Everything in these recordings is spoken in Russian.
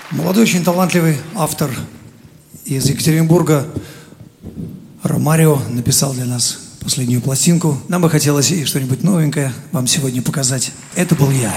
Молодой, очень талантливый автор из Екатеринбурга Ромарио написал для нас последнюю пластинку. Нам бы хотелось и что-нибудь новенькое вам сегодня показать. Это был я.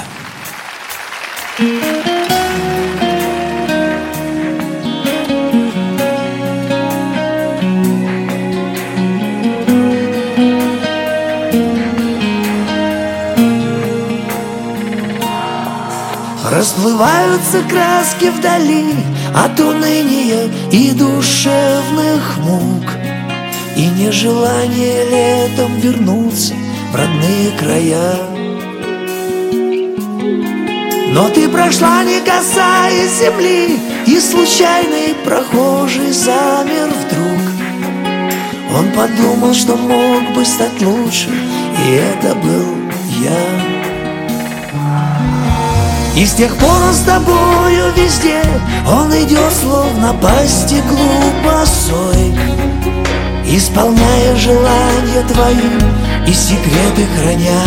Расплываются краски вдали от уныния и душевных мук, и нежелание летом вернуться в родные края. Но ты прошла, не касаясь земли, и случайный прохожий замер вдруг. Он подумал, что мог бы стать лучше, и это был я. И с тех пор он с тобою везде, он идет словно по стеклу босой, исполняя желания твои и секреты храня.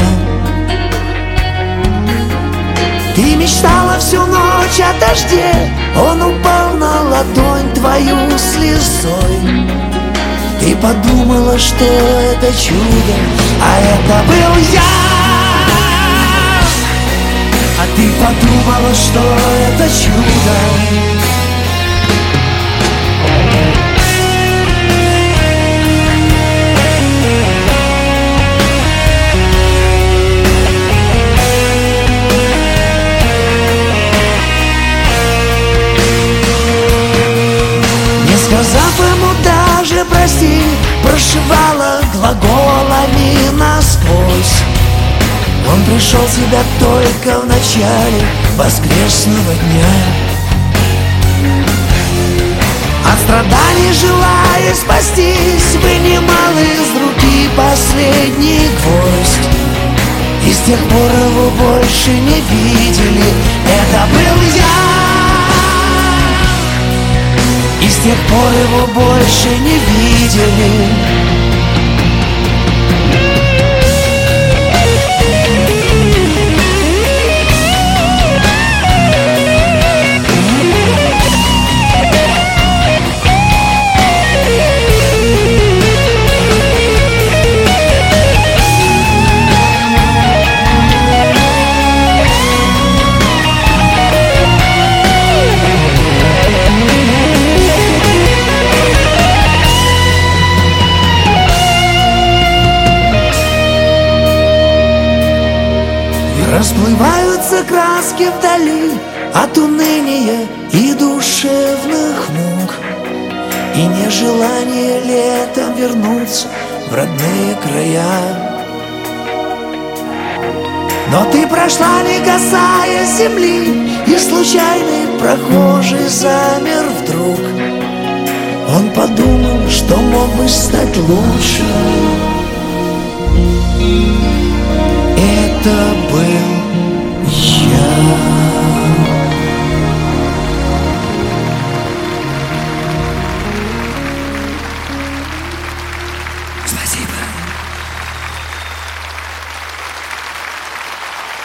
Ты мечтала всю ночь о дожде, он упал на ладонь твою слезой. Ты подумала, что это чудо, а это был я. А ты подумала, что это чудо. Не сказав ему даже прости, прошивала глаголами насквозь. Он пришел в себя только в начале воскресного дня. От страданий, желая спастись, вынимал из руки последний гвоздь. И с тех пор его больше не видели. Это был я. И с тех пор его больше не видели. Расплываются краски вдали от уныния и душевных мук, и нежелание летом вернуться в родные края. Но ты прошла, не касаясь земли, и случайный прохожий замер вдруг. Он подумал, что мог бы стать лучше. Это был я.